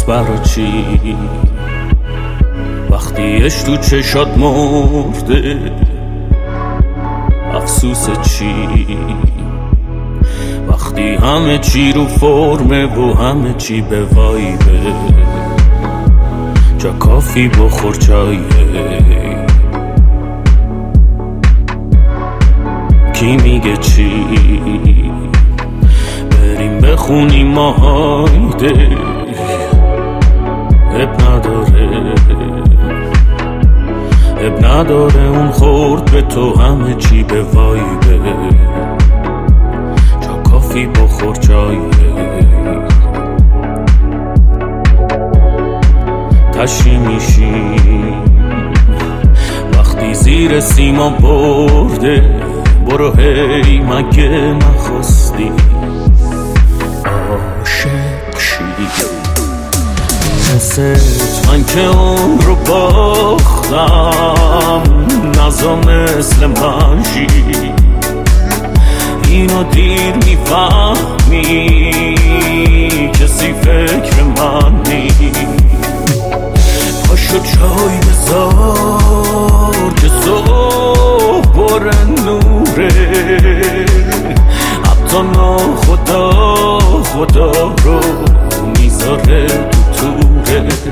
بس برا چی وقتی عشق تو چشات مرده افسوس چی وقتی همه چی رو فرمه و همه چی به وایبه جا کافی بخور چایه کی میگه چی بریم بخونیم ماهایده اب نداره اون خورد به تو همه چی به وایبه جا کافی بخور چایه تشی میشیم وقتی زیر سیما برده برو هی مگه نخواستی عاشق شی مثل من که اون رو باختم نزا مثل من شی اینو دیر میفهمی کسی فکر من نی پاشو چای بذار که صبح پر نوره حتی ناخدا خدا رو میذاره تو تورش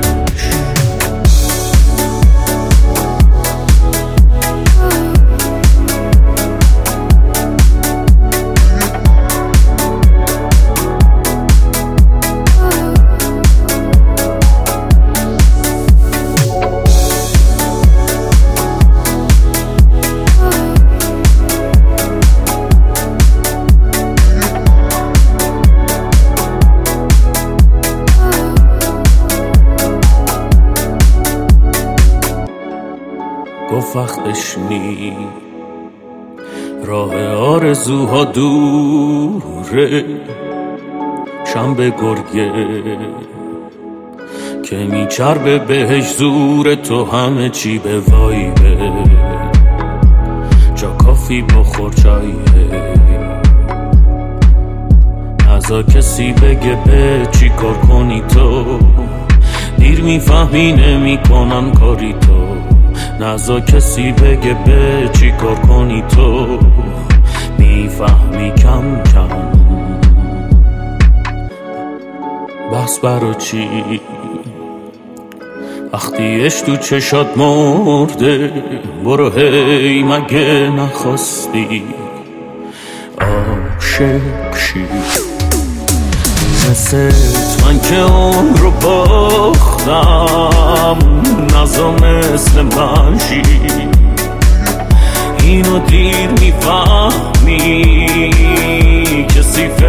گفت وقتش نی راه آرزوها دوره شنبه گرگه که میچربه بهش زور تو همه چی به وایبه جا کافی بخور چایه نزا کسی بگه به چی کار کنی تو دیر میفهمی نمی کنن کاری تو نزا کسی بگه به چی کار کنی تو میفهمی کم کم بس برا چی وقتی عشق تو چشات مرده برو هی مگه نخواستی عاشق شی مثل من که اون رو باختم نزا مثل من شی اینو دیر میفهمی کسی